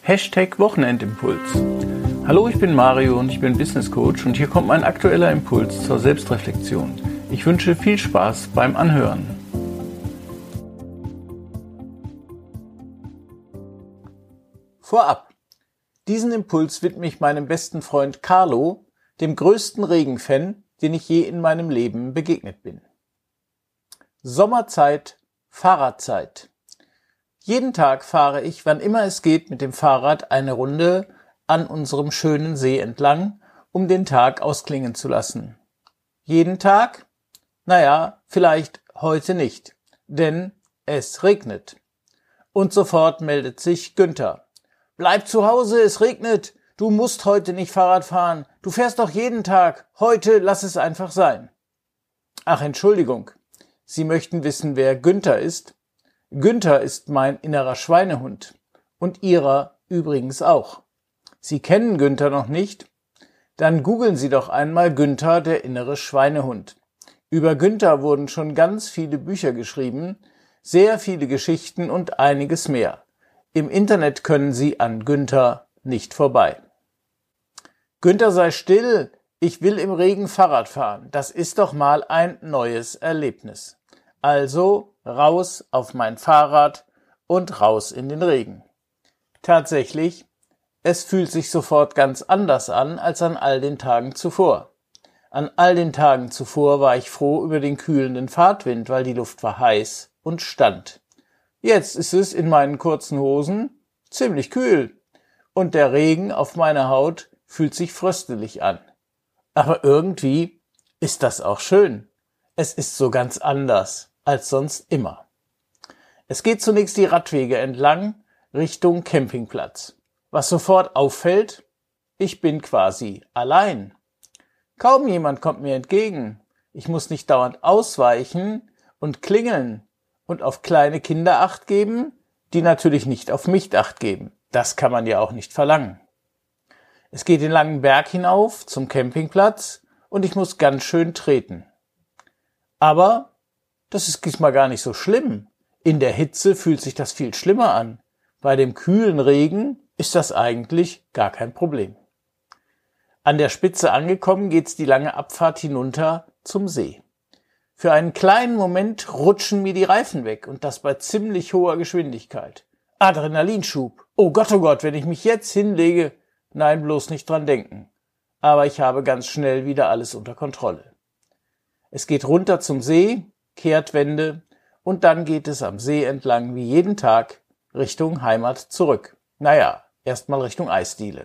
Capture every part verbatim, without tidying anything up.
Hashtag Wochenendimpuls. Hallo, ich bin Mario und ich bin Business Coach und hier kommt mein aktueller Impuls zur Selbstreflexion. Ich wünsche viel Spaß beim Anhören. Vorab, diesen Impuls widme ich meinem besten Freund Carlo, dem größten Regenfan, den ich je in meinem Leben begegnet bin. Sommerzeit, Fahrradzeit. Jeden Tag fahre ich, wann immer es geht, mit dem Fahrrad eine Runde an unserem schönen See entlang, um den Tag ausklingen zu lassen. Jeden Tag? Naja, vielleicht heute nicht, denn es regnet. Und sofort meldet sich Günther. Bleib zu Hause, es regnet. Du musst heute nicht Fahrrad fahren. Du fährst doch jeden Tag. Heute lass es einfach sein. Ach, Entschuldigung. Sie möchten wissen, wer Günther ist? Günther ist mein innerer Schweinehund. Und Ihrer übrigens auch. Sie kennen Günther noch nicht? Dann googeln Sie doch einmal Günther, der innere Schweinehund. Über Günther wurden schon ganz viele Bücher geschrieben, sehr viele Geschichten und einiges mehr. Im Internet können Sie an Günther nicht vorbei. Günther, sei still, ich will im Regen Fahrrad fahren. Das ist doch mal ein neues Erlebnis. Also raus auf mein Fahrrad und raus in den Regen. Tatsächlich, es fühlt sich sofort ganz anders an als an all den Tagen zuvor. An all den Tagen zuvor war ich froh über den kühlenden Fahrtwind, weil die Luft war heiß und stand. Jetzt ist es in meinen kurzen Hosen ziemlich kühl und der Regen auf meiner Haut fühlt sich fröstelig an. Aber irgendwie ist das auch schön. Es ist so ganz anders als sonst immer. Es geht zunächst die Radwege entlang Richtung Campingplatz. Was sofort auffällt, ich bin quasi allein. Kaum jemand kommt mir entgegen. Ich muss nicht dauernd ausweichen und klingeln und auf kleine Kinder Acht geben, die natürlich nicht auf mich Acht geben. Das kann man ja auch nicht verlangen. Es geht den langen Berg hinauf zum Campingplatz und ich muss ganz schön treten. Aber das ist diesmal gar nicht so schlimm. In der Hitze fühlt sich das viel schlimmer an. Bei dem kühlen Regen ist das eigentlich gar kein Problem. An der Spitze angekommen geht's die lange Abfahrt hinunter zum See. Für einen kleinen Moment rutschen mir die Reifen weg und das bei ziemlich hoher Geschwindigkeit. Adrenalinschub. Oh Gott, oh Gott, wenn ich mich jetzt hinlege. Nein, bloß nicht dran denken. Aber ich habe ganz schnell wieder alles unter Kontrolle. Es geht runter zum See, Kehrtwende und dann geht es am See entlang wie jeden Tag Richtung Heimat zurück. Naja, erstmal Richtung Eisdiele.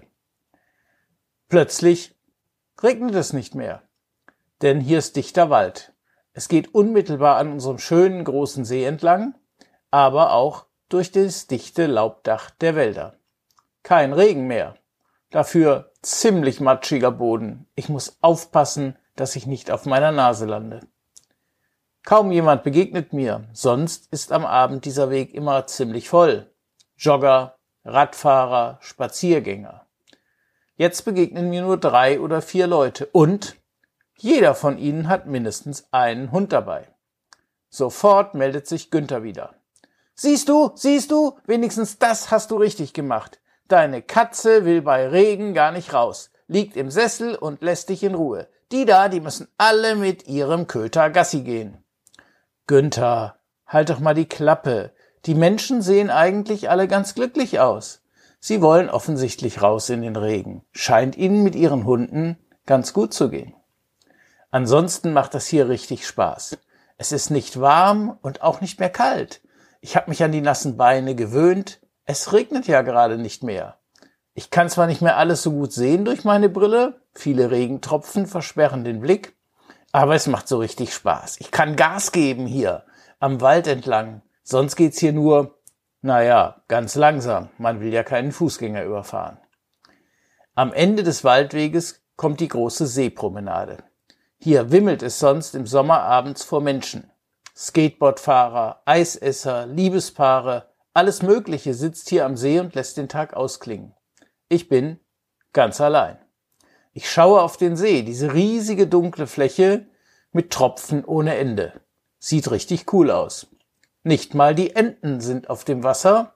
Plötzlich regnet es nicht mehr, denn hier ist dichter Wald. Es geht unmittelbar an unserem schönen großen See entlang, aber auch durch das dichte Laubdach der Wälder. Kein Regen mehr. Dafür ziemlich matschiger Boden. Ich muss aufpassen, dass ich nicht auf meiner Nase lande. Kaum jemand begegnet mir, sonst ist am Abend dieser Weg immer ziemlich voll. Jogger, Radfahrer, Spaziergänger. Jetzt begegnen mir nur drei oder vier Leute und jeder von ihnen hat mindestens einen Hund dabei. Sofort meldet sich Günther wieder. Siehst du, siehst du, wenigstens das hast du richtig gemacht. Deine Katze will bei Regen gar nicht raus, liegt im Sessel und lässt dich in Ruhe. Die da, die müssen alle mit ihrem Köter Gassi gehen. Günther, halt doch mal die Klappe. Die Menschen sehen eigentlich alle ganz glücklich aus. Sie wollen offensichtlich raus in den Regen. Scheint ihnen mit ihren Hunden ganz gut zu gehen. Ansonsten macht das hier richtig Spaß. Es ist nicht warm und auch nicht mehr kalt. Ich habe mich an die nassen Beine gewöhnt. Es regnet ja gerade nicht mehr. Ich kann zwar nicht mehr alles so gut sehen durch meine Brille, viele Regentropfen versperren den Blick, aber es macht so richtig Spaß. Ich kann Gas geben hier am Wald entlang. Sonst geht's hier nur, naja, ganz langsam. Man will ja keinen Fußgänger überfahren. Am Ende des Waldweges kommt die große Seepromenade. Hier wimmelt es sonst im Sommer abends vor Menschen. Skateboardfahrer, Eisesser, Liebespaare, alles Mögliche sitzt hier am See und lässt den Tag ausklingen. Ich bin ganz allein. Ich schaue auf den See, diese riesige dunkle Fläche mit Tropfen ohne Ende. Sieht richtig cool aus. Nicht mal die Enten sind auf dem Wasser.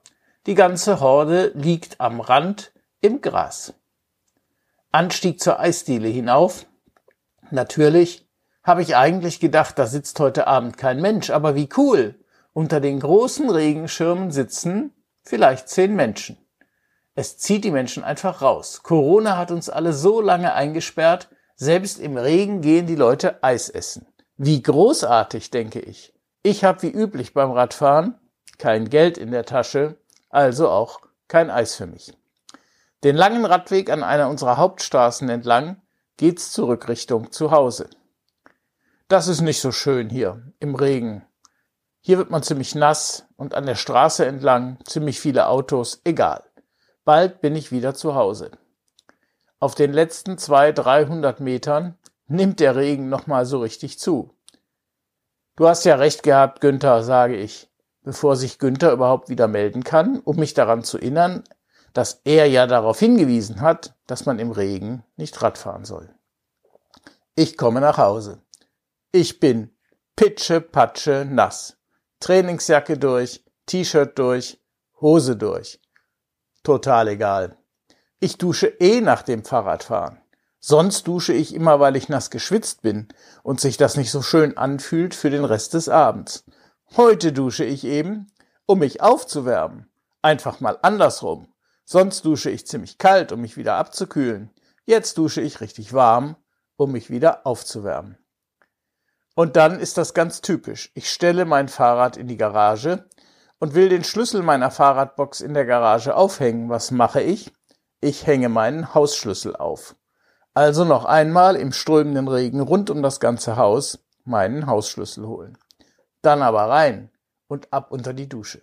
Die ganze Horde liegt am Rand im Gras. Anstieg zur Eisdiele hinauf. Natürlich habe ich eigentlich gedacht, da sitzt heute Abend kein Mensch, aber wie cool. Unter den großen Regenschirmen sitzen vielleicht zehn Menschen. Es zieht die Menschen einfach raus. Corona hat uns alle so lange eingesperrt, selbst im Regen gehen die Leute Eis essen. Wie großartig, denke ich. Ich habe wie üblich beim Radfahren kein Geld in der Tasche, also auch kein Eis für mich. Den langen Radweg an einer unserer Hauptstraßen entlang geht's zurück Richtung zu Hause. Das ist nicht so schön hier im Regen. Hier wird man ziemlich nass und an der Straße entlang ziemlich viele Autos, egal. Bald bin ich wieder zu Hause. Auf den letzten zweihundert, dreihundert Metern nimmt der Regen nochmal so richtig zu. Du hast ja recht gehabt, Günther, sage ich, bevor sich Günther überhaupt wieder melden kann, um mich daran zu erinnern, dass er ja darauf hingewiesen hat, dass man im Regen nicht Radfahren soll. Ich komme nach Hause. Ich bin pitschepatsche nass. Trainingsjacke durch, T-Shirt durch, Hose durch. Total egal. Ich dusche eh nach dem Fahrradfahren. Sonst dusche ich immer, weil ich nass geschwitzt bin und sich das nicht so schön anfühlt für den Rest des Abends. Heute dusche ich eben, um mich aufzuwärmen. Einfach mal andersrum. Sonst dusche ich ziemlich kalt, um mich wieder abzukühlen. Jetzt dusche ich richtig warm, um mich wieder aufzuwärmen. Und dann ist das ganz typisch. Ich stelle mein Fahrrad in die Garage und will den Schlüssel meiner Fahrradbox in der Garage aufhängen. Was mache ich? Ich hänge meinen Hausschlüssel auf. Also noch einmal im strömenden Regen rund um das ganze Haus meinen Hausschlüssel holen. Dann aber rein und ab unter die Dusche.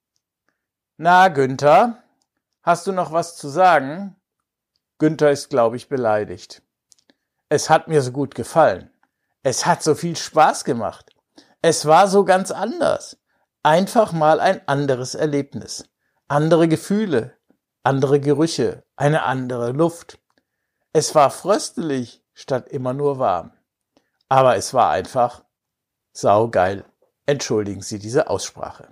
Na, Günther, hast du noch was zu sagen? Günther ist, glaube ich, beleidigt. Es hat mir so gut gefallen. Es hat so viel Spaß gemacht. Es war so ganz anders. Einfach mal ein anderes Erlebnis. Andere Gefühle, andere Gerüche, eine andere Luft. Es war fröstelig statt immer nur warm. Aber es war einfach saugeil. Entschuldigen Sie diese Aussprache.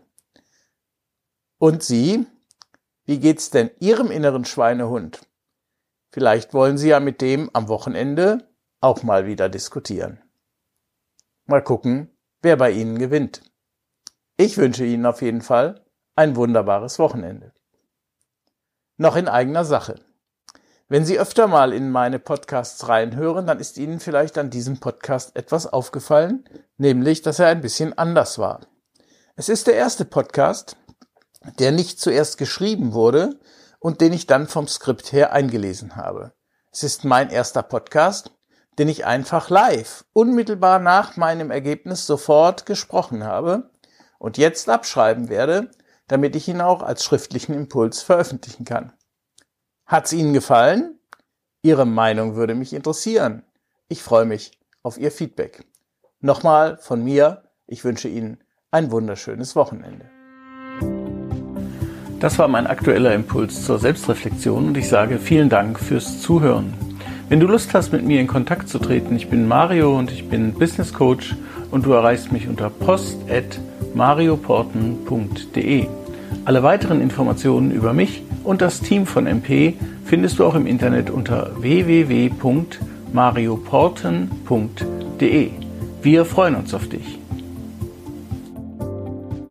Und Sie? Wie geht's denn Ihrem inneren Schweinehund? Vielleicht wollen Sie ja mit dem am Wochenende auch mal wieder diskutieren. Mal gucken, wer bei Ihnen gewinnt. Ich wünsche Ihnen auf jeden Fall ein wunderbares Wochenende. Noch in eigener Sache. Wenn Sie öfter mal in meine Podcasts reinhören, dann ist Ihnen vielleicht an diesem Podcast etwas aufgefallen, nämlich, dass er ein bisschen anders war. Es ist der erste Podcast, der nicht zuerst geschrieben wurde und den ich dann vom Skript her eingelesen habe. Es ist mein erster Podcast, den ich einfach live, unmittelbar nach meinem Ergebnis sofort gesprochen habe und jetzt abschreiben werde, damit ich ihn auch als schriftlichen Impuls veröffentlichen kann. Hat's Ihnen gefallen? Ihre Meinung würde mich interessieren. Ich freue mich auf Ihr Feedback. Nochmal von mir, ich wünsche Ihnen ein wunderschönes Wochenende. Das war mein aktueller Impuls zur Selbstreflexion und ich sage vielen Dank fürs Zuhören. Wenn du Lust hast, mit mir in Kontakt zu treten, ich bin Mario und ich bin Business Coach und du erreichst mich unter post at marioporten punkt de. Alle weiteren Informationen über mich und das Team von M P findest du auch im Internet unter w w w punkt marioporten punkt de. Wir freuen uns auf dich.